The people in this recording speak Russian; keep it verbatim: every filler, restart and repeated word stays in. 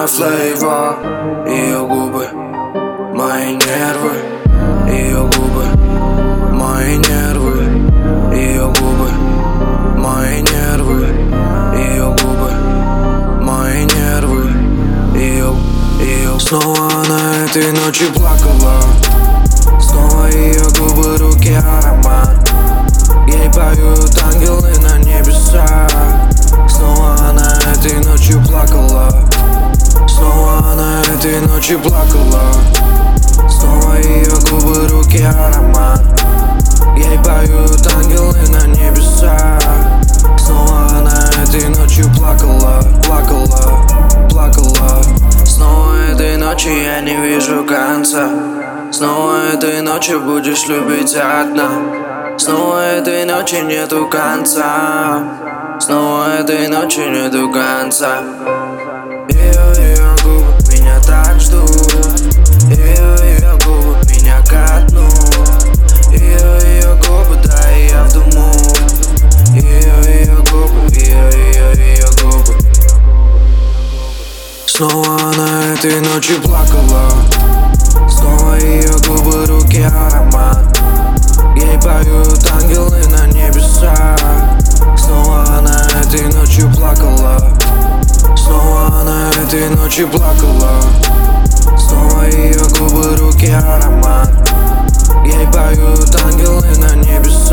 флейва. Ее губы, мои нервы. Ее губы, мои нервы. Ее губы, мои нервы. Ее губы, мои нервы. Ее, ее. Снова на этой ночи плакала. Снова ее губы, руки, аромат. Ей поют ангелы на небесах. Снова она этой ночью плакала. Снова она этой ночью плакала. Снова ее губы, руки, аромат. Ей поют ангелы на небесах. Снова она этой ночью плакала, плакала, плакала. Снова этой ночи я не вижу конца. Снова этой ночью будешь любить одна. Снова этой ночи нету конца. Снова этой ночи нету конца. Ее, ее губы меня так ждут. Ее, ее губы меня ко дну. Ее, ее губы, да и я в дыму. Ее, ее губы, ее, ее, ее губы. Снова на этой ночи плакала. Снова ее губы, руки, аромат. Ей поют ангелы на небесах. Снова она этой ночью плакала. Снова она этой ночью плакала. Снова ее губы, руки, аромат. Ей поют ангелы на небесах.